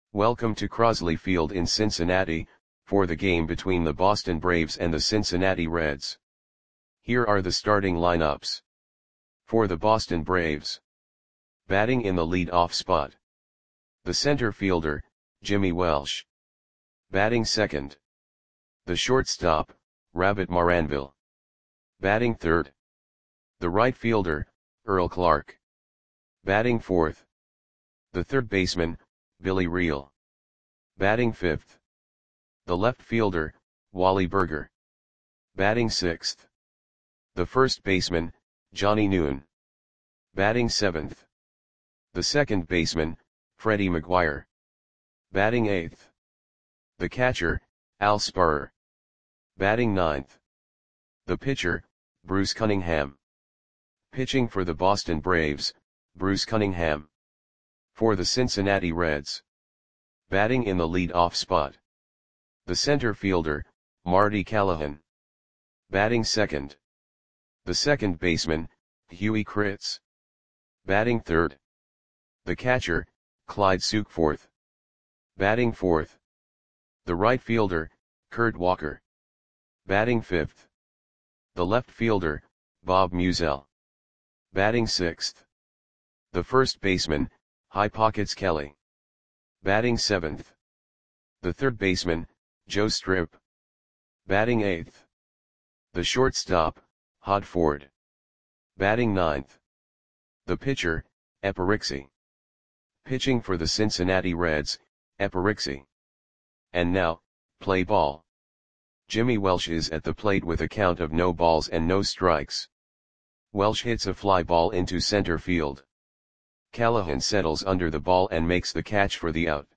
Welcome to Crosley Field in Cincinnati, for the game between the Boston Braves and the Cincinnati Reds. Here are the starting lineups. For the Boston Braves. Batting in the lead-off spot. The center fielder, Jimmy Welsh. Batting second. The shortstop, Rabbit Maranville. Batting third. The right fielder, Earl Clark. Batting fourth. The third baseman, Billy Reel. Batting fifth. The left fielder, Wally Burger. Batting sixth. The first baseman, Johnny Noon. Batting seventh. The second baseman, Freddie McGuire. Batting eighth. The catcher, Al Sparrer. Batting ninth. The pitcher, Bruce Cunningham. Pitching for the Boston Braves, Bruce Cunningham. For the Cincinnati Reds. Batting in the lead-off spot. The center fielder, Marty Callahan. Batting second. The second baseman, Huey Kritz. Batting third. The catcher, Clyde Sukeforth. Batting fourth. The right fielder, Kurt Walker. Batting fifth. The left fielder, Bob Musial. Batting sixth. The first baseman, High Pockets Kelly. Batting seventh. The third baseman, Joe Strip. Batting eighth. The shortstop, Hod Ford. Batting ninth. The pitcher, Eperixy. Pitching for the Cincinnati Reds, Eperixy. And now, play ball. Jimmy Welsh is at the plate with a count of no balls and no strikes. Welsh hits a fly ball into center field. Callahan settles under the ball and makes the catch for the out.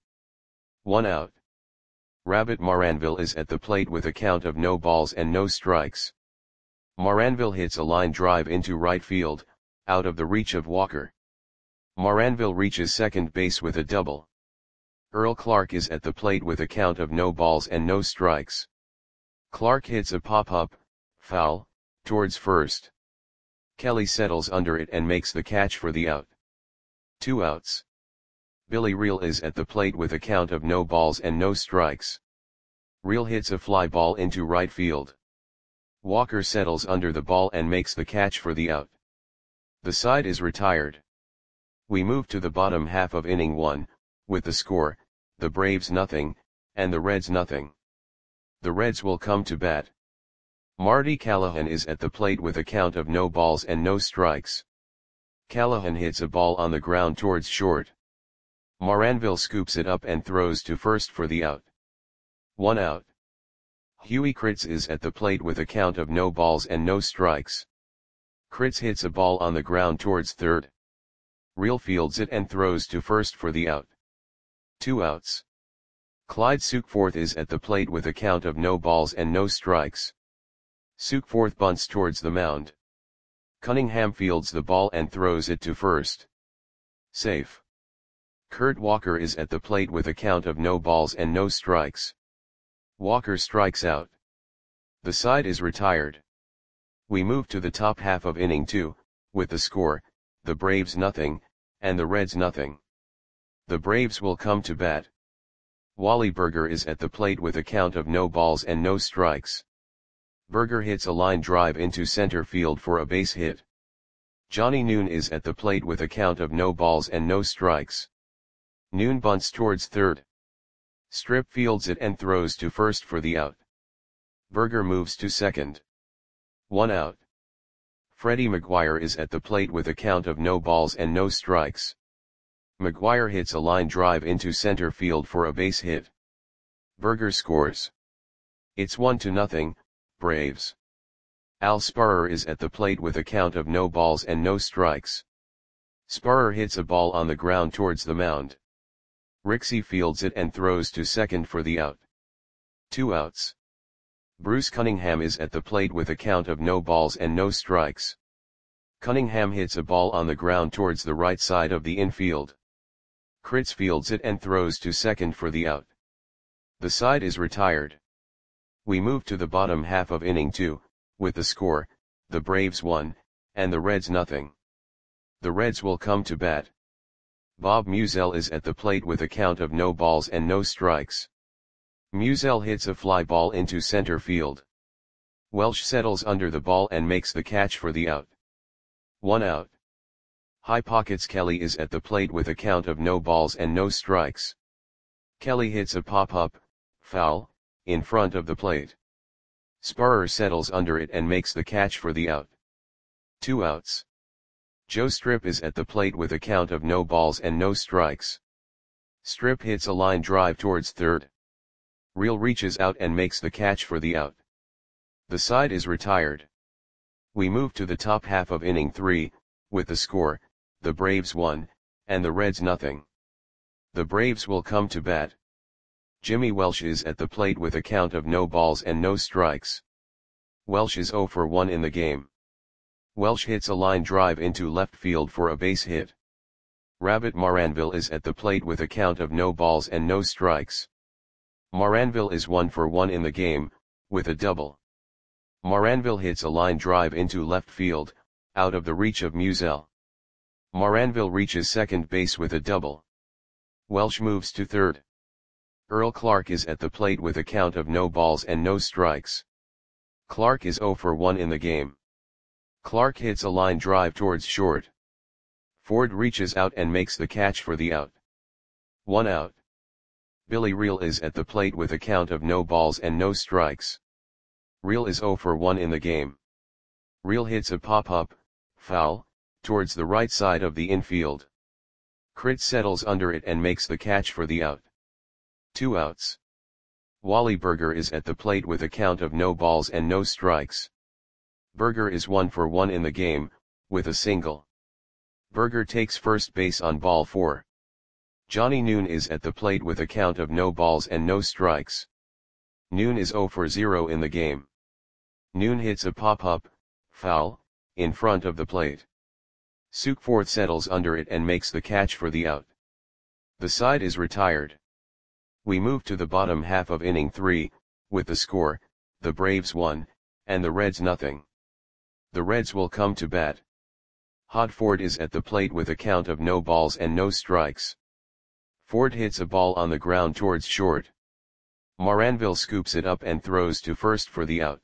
1 out. Rabbit Maranville is at the plate with a count of no balls and no strikes. Maranville hits a line drive into right field, out of the reach of Walker. Maranville reaches second base with a double. Earl Clark is at the plate with a count of no balls and no strikes. Clark hits a pop-up, foul, towards first. Kelly settles under it and makes the catch for the out. 2 outs. Billy Reel is at the plate with a count of no balls and no strikes. Reel hits a fly ball into right field. Walker settles under the ball and makes the catch for the out. The side is retired. We move to the bottom half of inning 1, with the score, the Braves nothing, and the Reds nothing. The Reds will come to bat. Marty Callahan is at the plate with a count of no balls and no strikes. Callahan hits a ball on the ground towards short. Maranville scoops it up and throws to first for the out. 1 out. Huey Kritz is at the plate with a count of no balls and no strikes. Kritz hits a ball on the ground towards third. Reel fields it and throws to first for the out. 2 outs. Clyde Sukeforth is at the plate with a count of no balls and no strikes. Sukeforth bunts towards the mound. Cunningham fields the ball and throws it to first. Safe. Kurt Walker is at the plate with a count of no balls and no strikes. Walker strikes out. The side is retired. We move to the top half of inning 2, with the score, the Braves nothing, and the Reds nothing. The Braves will come to bat. Wally Burger is at the plate with a count of no balls and no strikes. Burger hits a line drive into center field for a base hit. Johnny Noon is at the plate with a count of no balls and no strikes. Noon bunts towards third. Strip fields it and throws to first for the out. Burger moves to second. 1 out. Freddie McGuire is at the plate with a count of no balls and no strikes. McGuire hits a line drive into center field for a base hit. Burger scores. It's 1-0, Braves. Al Sparrer is at the plate with a count of no balls and no strikes. Sparrer hits a ball on the ground towards the mound. Rixey fields it and throws to second for the out. 2 outs. Bruce Cunningham is at the plate with a count of no balls and no strikes. Cunningham hits a ball on the ground towards the right side of the infield. Kritz fields it and throws to second for the out. The side is retired. We move to the bottom half of inning 2, with the score, the Braves 1, and the Reds nothing. The Reds will come to bat. Bob Musial is at the plate with a count of no balls and no strikes. Musial hits a fly ball into center field. Welsh settles under the ball and makes the catch for the out. 1 out. High pockets Kelly is at the plate with a count of no balls and no strikes. Kelly hits a pop-up, foul, in front of the plate. Spurrer settles under it and makes the catch for the out. 2 outs. Joe Strip is at the plate with a count of no balls and no strikes. Strip hits a line drive towards third. Reel reaches out and makes the catch for the out. The side is retired. We move to the top half of inning 3, with the score, the Braves 1, and the Reds nothing. The Braves will come to bat. Jimmy Welsh is at the plate with a count of no balls and no strikes. Welsh is 0 for 1 in the game. Welsh hits a line drive into left field for a base hit. Rabbit Maranville is at the plate with a count of no balls and no strikes. Maranville is 1 for 1 in the game, with a double. Maranville hits a line drive into left field, out of the reach of Musial. Maranville reaches second base with a double. Welsh moves to third. Earl Clark is at the plate with a count of no balls and no strikes. Clark is 0 for 1 in the game. Clark hits a line drive towards short. Ford reaches out and makes the catch for the out. 1 out. Billy Reel is at the plate with a count of no balls and no strikes. Reel is 0 for 1 in the game. Reel hits a pop-up, foul, towards the right side of the infield. Crit settles under it and makes the catch for the out. 2 outs. Wally Berger is at the plate with a count of no balls and no strikes. Berger is 1 for 1 in the game, with a single. Berger takes first base on ball 4. Johnny Noon is at the plate with a count of no balls and no strikes. Noon is 0 for 0 in the game. Noon hits a pop-up, foul, in front of the plate. Sukforth settles under it and makes the catch for the out. The side is retired. We move to the bottom half of inning 3, with the score, the Braves 1, and the Reds nothing. The Reds will come to bat. Hod Ford is at the plate with a count of no balls and no strikes. Ford hits a ball on the ground towards short. Maranville scoops it up and throws to first for the out.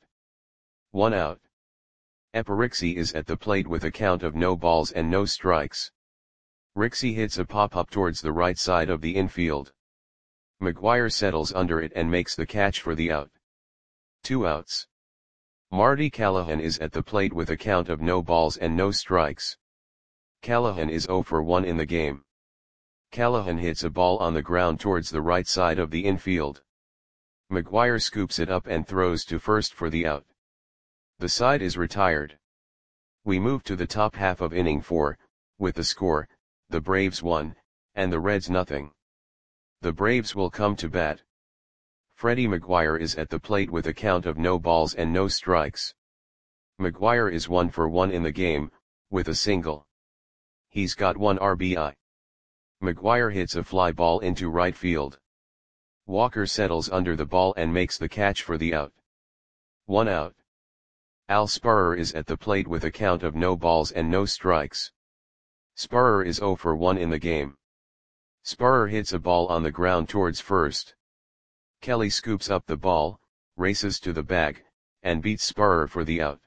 1 out. Eparixi is at the plate with a count of no balls and no strikes. Rixey hits a pop-up towards the right side of the infield. McGuire settles under it and makes the catch for the out. 2 outs. Marty Callahan is at the plate with a count of no balls and no strikes. Callahan is 0 for 1 in the game. Callahan hits a ball on the ground towards the right side of the infield. McGuire scoops it up and throws to first for the out. The side is retired. We move to the top half of inning 4, with the score, the Braves 1, and the Reds nothing. The Braves will come to bat. Freddie McGuire is at the plate with a count of no balls and no strikes. McGuire is 1 for 1 in the game, with a single. He's got 1 RBI. McGuire hits a fly ball into right field. Walker settles under the ball and makes the catch for the out. 1 out. Al Spurrer is at the plate with a count of no balls and no strikes. Spurrer is 0 for 1 in the game. Spurrer hits a ball on the ground towards first. Kelly scoops up the ball, races to the bag, and beats Spurrer for the out.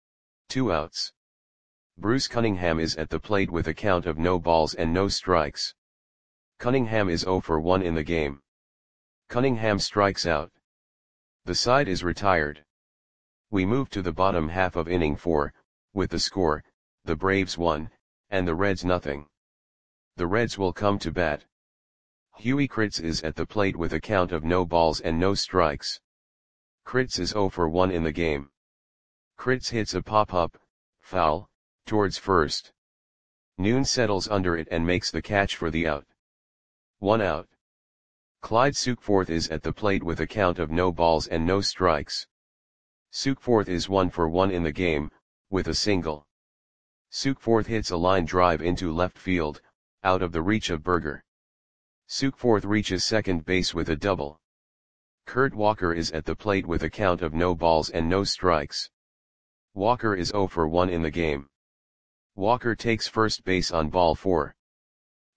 2 outs. Bruce Cunningham is at the plate with a count of no balls and no strikes. Cunningham is 0 for 1 in the game. Cunningham strikes out. The side is retired. We move to the bottom half of inning 4, with the score, the Braves 1, and the Reds nothing. The Reds will come to bat. Huey Critz is at the plate with a count of no balls and no strikes. Critz is 0 for 1 in the game. Critz hits a pop-up, foul, towards first. Noon settles under it and makes the catch for the out. 1 out. Clyde Sukforth is at the plate with a count of no balls and no strikes. Sukforth is 1 for 1 in the game, with a single. Sukforth hits a line drive into left field, out of the reach of Berger. Sukforth reaches second base with a double. Kurt Walker is at the plate with a count of no balls and no strikes. Walker is 0 for 1 in the game. Walker takes first base on ball 4.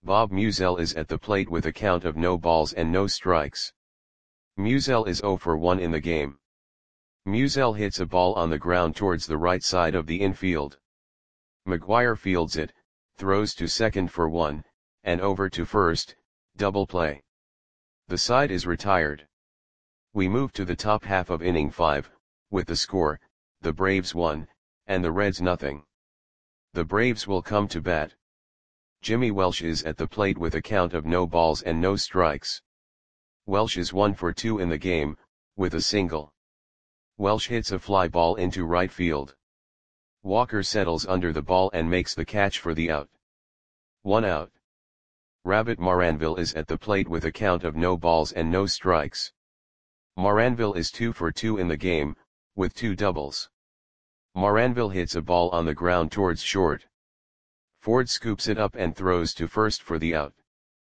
Bob Musel is at the plate with a count of no balls and no strikes. Musel is 0 for 1 in the game. Musel hits a ball on the ground towards the right side of the infield. McGuire fields it, throws to second for 1, and over to first, double play. The side is retired. We move to the top half of inning 5, with the score, the Braves 1, and the Reds nothing. The Braves will come to bat. Jimmy Welsh is at the plate with a count of no balls and no strikes. Welsh is 1 for 2 in the game, with a single. Welsh hits a fly ball into right field. Walker settles under the ball and makes the catch for the out. 1 out. Rabbit Maranville is at the plate with a count of no balls and no strikes. Maranville is 2 for 2 in the game, with 2 doubles. Maranville hits a ball on the ground towards short. Ford scoops it up and throws to first for the out.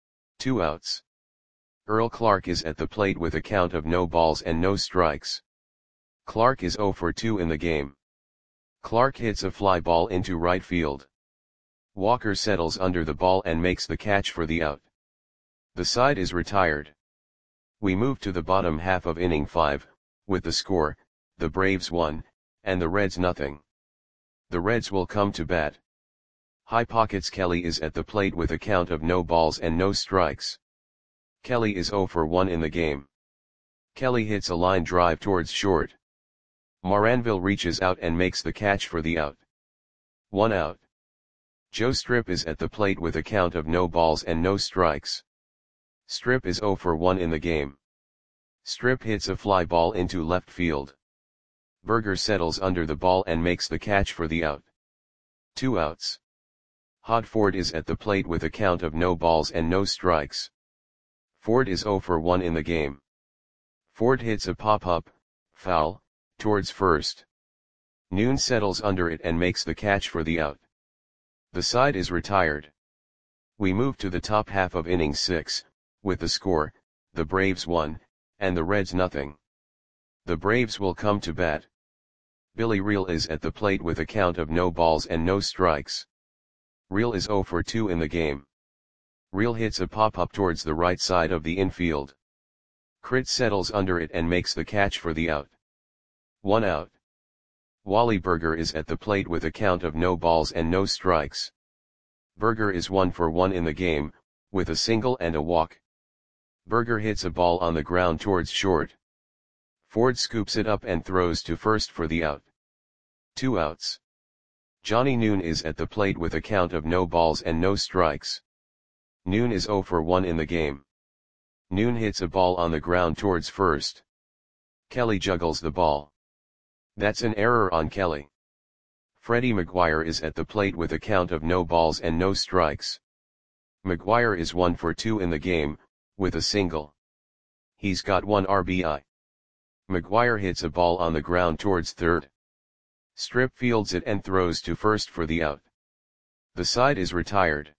2 outs. Earl Clark is at the plate with a count of no balls and no strikes. Clark is 0 for 2 in the game. Clark hits a fly ball into right field. Walker settles under the ball and makes the catch for the out. The side is retired. We move to the bottom half of inning 5, with the score, the Braves 1, and the Reds nothing. The Reds will come to bat. High Pockets Kelly is at the plate with a count of no balls and no strikes. Kelly is 0 for 1 in the game. Kelly hits a line drive towards short. Maranville reaches out and makes the catch for the out. 1 out. Joe Strip is at the plate with a count of no balls and no strikes. Strip is 0 for 1 in the game. Strip hits a fly ball into left field. Berger settles under the ball and makes the catch for the out. 2 outs. Hod Ford is at the plate with a count of no balls and no strikes. Ford is 0 for 1 in the game. Ford hits a pop-up, foul, towards first. Noon settles under it and makes the catch for the out. The side is retired. We move to the top half of inning 6, with the score, the Braves 1, and the Reds nothing. The Braves will come to bat. Billy Reel is at the plate with a count of no balls and no strikes. Reel is 0 for 2 in the game. Reel hits a pop-up towards the right side of the infield. Crit settles under it and makes the catch for the out. 1 out. Wally Berger is at the plate with a count of no balls and no strikes. Berger is 1 for 1 in the game, with a single and a walk. Berger hits a ball on the ground towards short. Ford scoops it up and throws to first for the out. 2 outs. Johnny Noon is at the plate with a count of no balls and no strikes. Noon is 0 for 1 in the game. Noon hits a ball on the ground towards first. Kelly juggles the ball. That's an error on Kelly. Freddie McGuire is at the plate with a count of no balls and no strikes. McGuire is 1 for 2 in the game, with a single. He's got 1 RBI. McGuire hits a ball on the ground towards third. Strip fields it and throws to first for the out. The side is retired.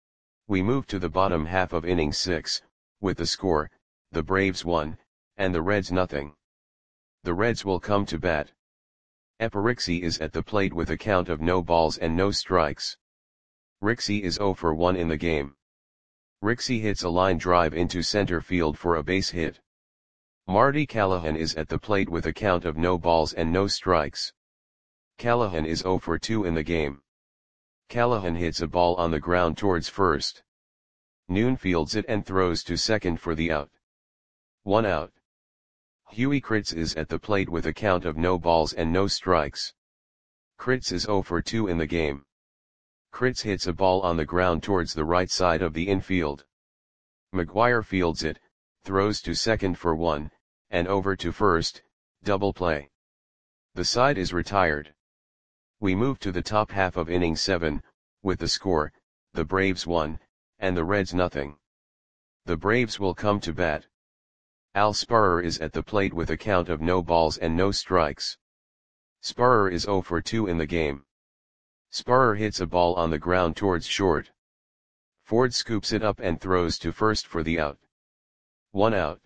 We move to the bottom half of inning 6, with the score, the Braves 1, and the Reds nothing. The Reds will come to bat. Eparixi is at the plate with a count of no balls and no strikes. Rixey is 0 for 1 in the game. Rixey hits a line drive into center field for a base hit. Marty Callahan is at the plate with a count of no balls and no strikes. Callahan is 0 for 2 in the game. Callahan hits a ball on the ground towards first. Noon fields it and throws to second for the out. 1 out. Huey Kritz is at the plate with a count of no balls and no strikes. Kritz is 0 for 2 in the game. Kritz hits a ball on the ground towards the right side of the infield. McGuire fields it, throws to second for 1, and over to first, double play. The side is retired. We move to the top half of inning 7, with the score, the Braves 1, and the Reds nothing. The Braves will come to bat. Al Sparrer is at the plate with a count of no balls and no strikes. Sparrer is 0 for 2 in the game. Sparrer hits a ball on the ground towards short. Ford scoops it up and throws to first for the out. 1 out.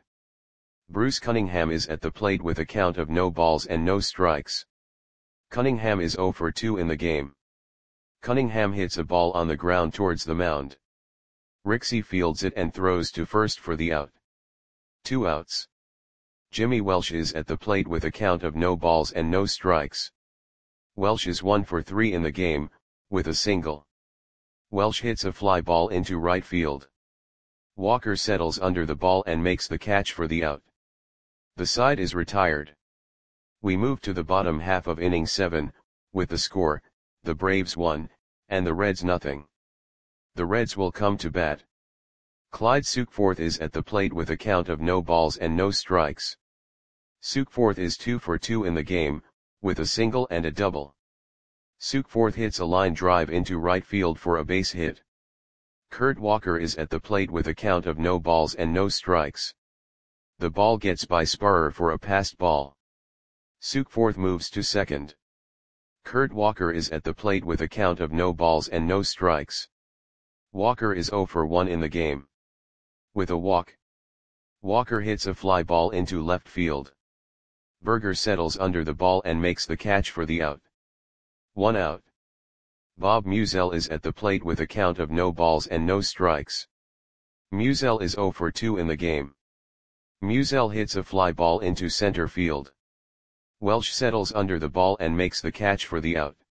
Bruce Cunningham is at the plate with a count of no balls and no strikes. Cunningham is 0 for 2 in the game. Cunningham hits a ball on the ground towards the mound. Rixey fields it and throws to first for the out. 2 outs. Jimmy Welsh is at the plate with a count of no balls and no strikes. Welsh is 1 for 3 in the game, with a single. Welsh hits a fly ball into right field. Walker settles under the ball and makes the catch for the out. The side is retired. We move to the bottom half of inning 7, with the score, the Braves 1, and the Reds nothing. The Reds will come to bat. Clyde Sukeforth is at the plate with a count of no balls and no strikes. Sukeforth is 2 for 2 in the game, with a single and a double. Sukeforth hits a line drive into right field for a base hit. Kurt Walker is at the plate with a count of no balls and no strikes. The ball gets by Sparrer for a passed ball. Sukeforth moves to second. Kurt Walker is at the plate with a count of no balls and no strikes. Walker is 0 for 1 in the game. With a walk, Walker hits a fly ball into left field. Berger settles under the ball and makes the catch for the out. 1 out. Bob Musial is at the plate with a count of no balls and no strikes. Musial is 0 for 2 in the game. Musial hits a fly ball into center field. Welsh settles under the ball and makes the catch for the out.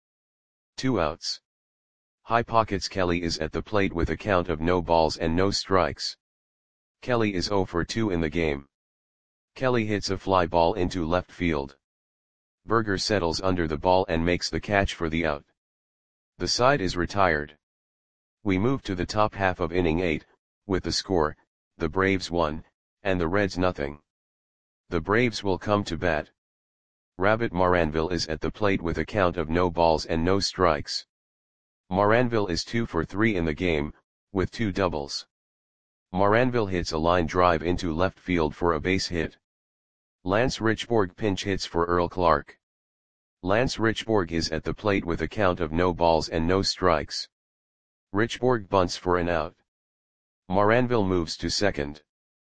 2 outs. High Pockets Kelly is at the plate with a count of no balls and no strikes. Kelly is 0 for 2 in the game. Kelly hits a fly ball into left field. Berger settles under the ball and makes the catch for the out. The side is retired. We move to the top half of inning 8, with the score, the Braves 1, and the Reds nothing. The Braves will come to bat. Rabbit Maranville is at the plate with a count of no balls and no strikes. Maranville is 2 for 3 in the game, with 2 doubles. Maranville hits a line drive into left field for a base hit. Lance Richborg pinch hits for Earl Clark. Lance Richborg is at the plate with a count of no balls and no strikes. Richborg bunts for an out. Maranville moves to second.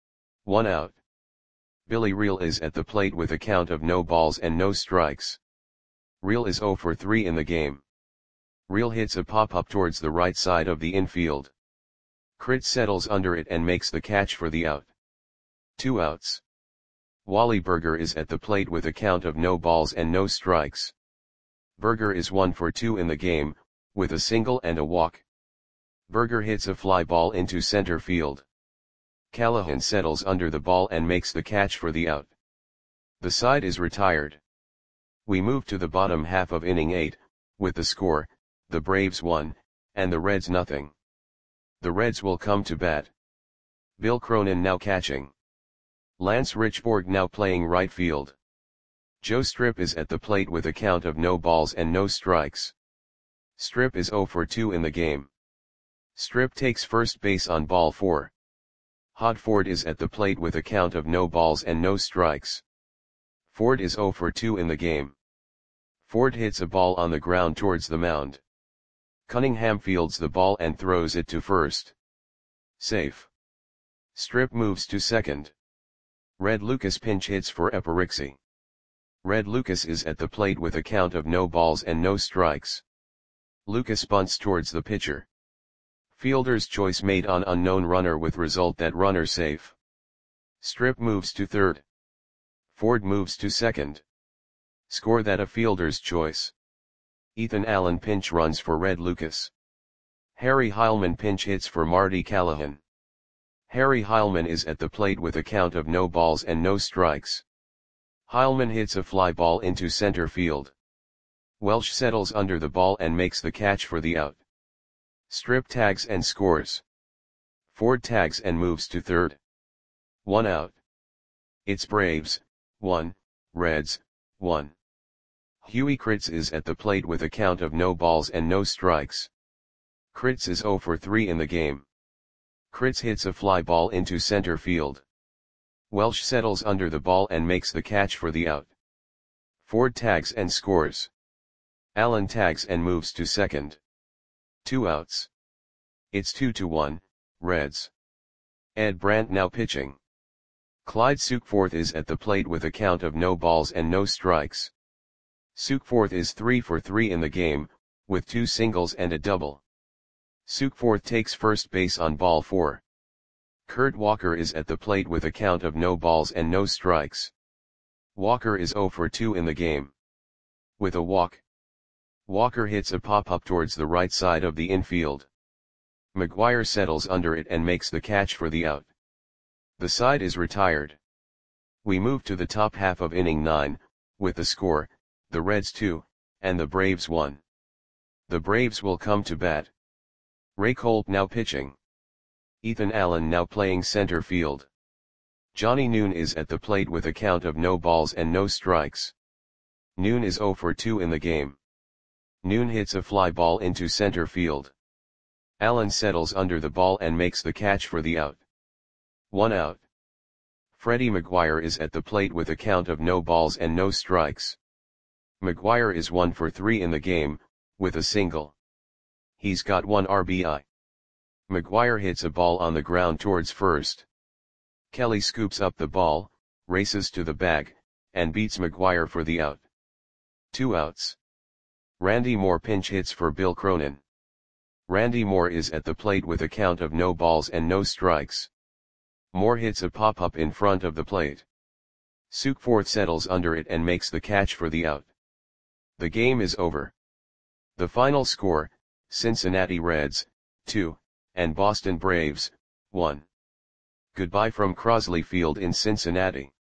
1 out. Billy Reel is at the plate with a count of no balls and no strikes. Reel is 0 for 3 in the game. Reel hits a pop-up towards the right side of the infield. Crit settles under it and makes the catch for the out. 2 outs. Wally Berger is at the plate with a count of no balls and no strikes. Berger is 1 for 2 in the game, with a single and a walk. Berger hits a fly ball into center field. Callahan settles under the ball and makes the catch for the out. The side is retired. We move to the bottom half of inning 8, with the score, the Braves 1, and the Reds nothing. The Reds will come to bat. Bill Cronin now catching. Lance Richborg now playing right field. Joe Strip is at the plate with a count of no balls and no strikes. Strip is 0 for 2 in the game. Strip takes first base on ball 4. Hod Ford is at the plate with a count of no balls and no strikes. Ford is 0 for 2 in the game. Ford hits a ball on the ground towards the mound. Cunningham fields the ball and throws it to first. Safe. Strip moves to second. Red Lucas pinch hits for Eperixy. Red Lucas is at the plate with a count of no balls and no strikes. Lucas bunts towards the pitcher. Fielder's choice made on unknown runner with result that runner safe. Strip moves to third. Ford moves to second. Score that a fielder's choice. Ethan Allen pinch runs for Red Lucas. Harry Heilman pinch hits for Marty Callahan. Harry Heilman is at the plate with a count of no balls and no strikes. Heilman hits a fly ball into center field. Welsh settles under the ball and makes the catch for the out. Strip tags and scores. Ford tags and moves to third. 1 out. It's Braves, 1, Reds, 1. Huey Kritz is at the plate with a count of no balls and no strikes. Kritz is 0 for 3 in the game. Kritz hits a fly ball into center field. Welsh settles under the ball and makes the catch for the out. Ford tags and scores. Allen tags and moves to second. 2 outs. It's 2-1, Reds. Ed Brandt now pitching. Clyde Sukeforth is at the plate with a count of no balls and no strikes. Sukeforth is 3 for 3 in the game, with 2 singles and a double. Sukforth takes first base on ball 4. Kurt Walker is at the plate with a count of no balls and no strikes. Walker is 0 for 2 in the game. With a walk, Walker hits a pop-up towards the right side of the infield. McGuire settles under it and makes the catch for the out. The side is retired. We move to the top half of inning 9, with the score, the Reds 2, and the Braves 1. The Braves will come to bat. Ray Colt now pitching. Ethan Allen now playing center field. Johnny Noon is at the plate with a count of no balls and no strikes. Noon is 0 for 2 in the game. Noon hits a fly ball into center field. Allen settles under the ball and makes the catch for the out. 1 out. Freddie McGuire is at the plate with a count of no balls and no strikes. McGuire is 1 for 3 in the game, with a single. He's got 1 RBI. McGuire hits a ball on the ground towards first. Kelly scoops up the ball, races to the bag, and beats McGuire for the out. 2 outs. Randy Moore pinch hits for Bill Cronin. Randy Moore is at the plate with a count of no balls and no strikes. Moore hits a pop-up in front of the plate. Sukforth settles under it and makes the catch for the out. The game is over. The final score, Cincinnati Reds, 2, and Boston Braves, 1. Goodbye from Crosley Field in Cincinnati.